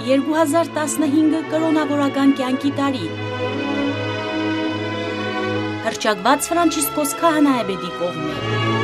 2015 կրոնավորական կյանքի տարի։ Հռչակված Ֆրանցիսկոս Քահանայապետի կողմէ։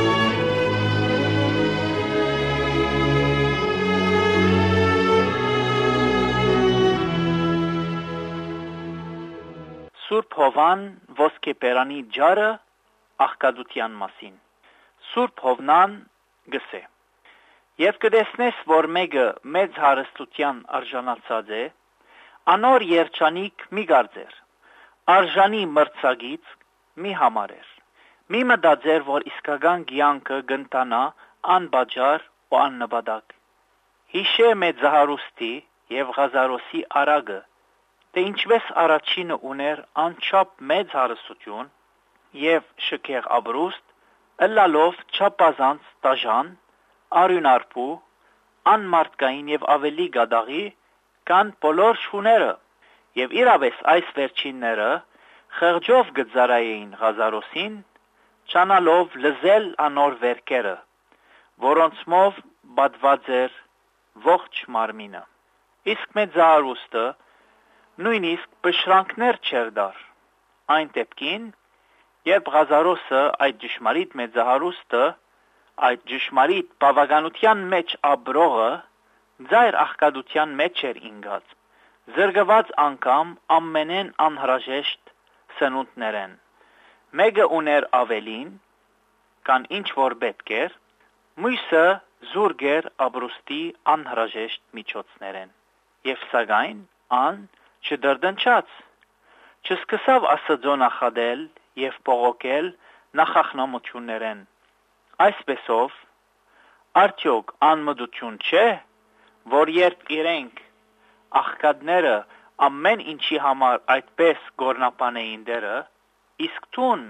Սուրբ Հովան ոսկեպերանի ջարը աղքատության մասին։ Սուրբ Հովնան գսե. Եվ կտեսնես, որ մեկը մեծ հարստության արժանացած է, անոր երջանիկ մի գարձեր, արժանի մրցագից մի համարեր, մի մտածեր, որ իսկական կյանքը գնտանա անբաժար ու աննպատակ։ Հիշե մեծահարուստի եւ Ղազարոսի արագը, թե ինչպես առաջինը ուներ անչափ մեծ հարստություն եւ շքեղ ապրուստ, ըլլալով չափազանց տաժան, արյունարփու, անմարդկային եւ ավելի գադաղի, կան բոլոր շուները, եւ իրավես այս վերջինները խղճով գծարային Ղազարոսին, չանալով լզել անոր վերքերը, որոնցմով բադված էր ողջ մարմինը։ Իսկ մեծահարուստը նույնիսկ բշրանքներ չեր դար։ Այն դեպքին, երբ Ղազարոսը այդ ճշմարիտ մեծահարուստը, այդ ճշմարիտ բավականության մեջ ապրողը ձայր աղքատության մեջ էր ինգած, զրկված անգամ ամենեն անհրաժեշտ սնունդներեն։ Մեկը ուներ ավելին, կան ինչ որ պետք էր, մյուսը զուրկ էր ապրուստի անհրաժեշտ միջոցներեն։ Եվ սակայն ան չդրդնչաց, չսկսավ Աստծո նախադել եւ բողոքել նախախնամություններեն։ Այսպեսով, արդյոք անմտություն չէ, որ երբ իրենք աղքատները ամեն ինչի համար այդպես գորնապանեին դերը, իսկ տուն,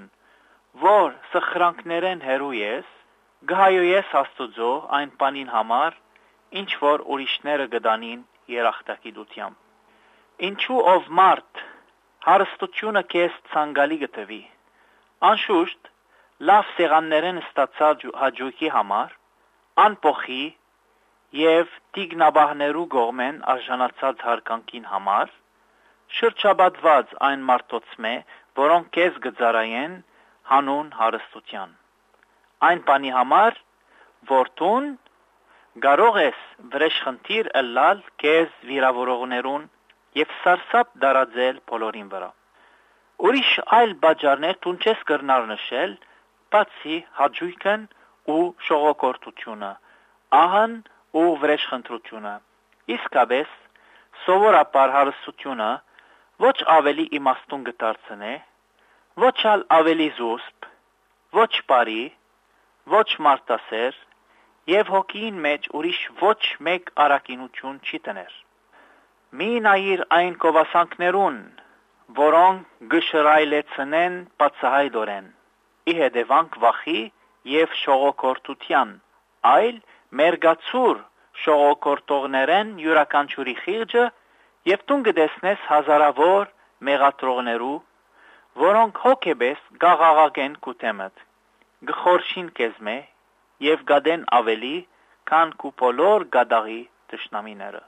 որ սխրանքներեն հերու ես, գհայոյես Աստուծո այն բանին համար, ինչ որ ուրիշները գտանին երախտագիտությամբ։ Ինչու ով մարդ հարստությունը քեզ ցանկալի գտվի, անշուշտ լավ սեղաններեն ստացած հաջողի համար, անփոխի եւ տիգնաբահներու գողմեն արժանացած հարկանքին համար, շրջապատված այն մարդոցմե, որոնք քեզ գծարայեն հանուն հարստության։ Այն բանի համար, որտուն կարող ես վրեժխնդիր ըլլալ քեզ վիրավորողներուն եւ սարսափ դարաձել բոլորին վրա։ Ուրիշ այլ բաժարներ տուն չես կրնար նշել, բացի հաջույքն ու շողոքորթությունը, ահն ու վրեժխնդրությունը։ Իսկապես սովորաբար հարստությունը ոչ ավելի իմաստուն կդարձնե, ոչ ալ ավելի զուսպ, ոչ բարի, ոչ մարդասեր եւ հոգին մեջ ուրիշ ոչ մեկ արակինություն չի տներ։ Մի նայիր այն կովասանքներուն, որոնք գշրայլեցնեն բացահայտորեն, ի հետևանք վախի եւ շողոքորթության, այլ մերգացուր շողոքորթողներեն յուրաքանչյուրի խիղճը եւ տուն կտեսնես հազարավոր մեղատրողներու, որոնք հոգեբես գաղաղակեն կուտեմդ, գխորշին կեզմե եւ գադեն ավելի, քան կու բոլոր գադաղի թշնամիները։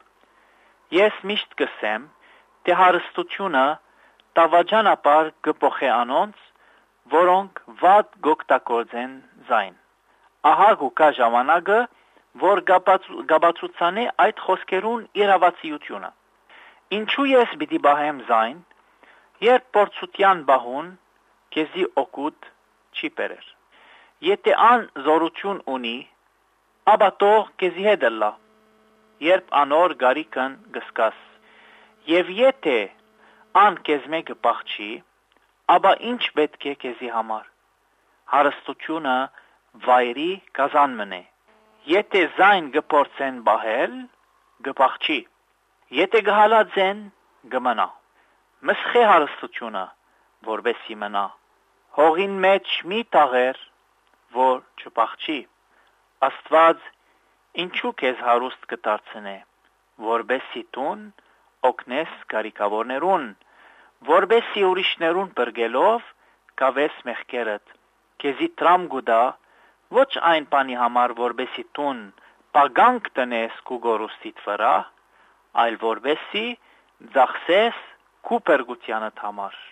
Ես միշտ կսեմ, թե հարստությունը տավաճանաբար կփոխե անոնց, որոնք վատ գոկտակորձեն զայն։ Ահա գուկա ժամանակը, որ գաբացուցանե այդ խոսքերուն իրավացիությունը։ Ինչու ես պիտի բահեմ զայն, երբ փորձության բահուն քեզի օգուտ չի բերեր։ Եթե ան զորություն ունի, ապա թող քեզի հետ ըլլա, երբ անոր գարիկն գսկաս։ Եվ եթե ան քեզ մեկը բախչի, ապա ինչ պետք է քեզի համար։ Հարստությունը վայրի կազան մնե։ Եթե զայն գփորձեն բահել, գբախչի։ Եթե գհալածեն, գմնա։ Մսխե հարստությունը, որբեսի մնա։ Հողին մեջ մի տաղեր, որ չբախչի։ Աստված ինչու քեզ հարուստ կդարձնե, որբեսի տուն օգնես կարիքավորներուն, որբեսի ուրիշներուն բրգելով կավես մեղքերդ, քեզի տրամ գուդա, ոչ այն բանի համար, որբեսի տուն պագանք տնես կու գորուստիդ վրա, այլ որբեսի ձախսես քու բերգությանդ համար։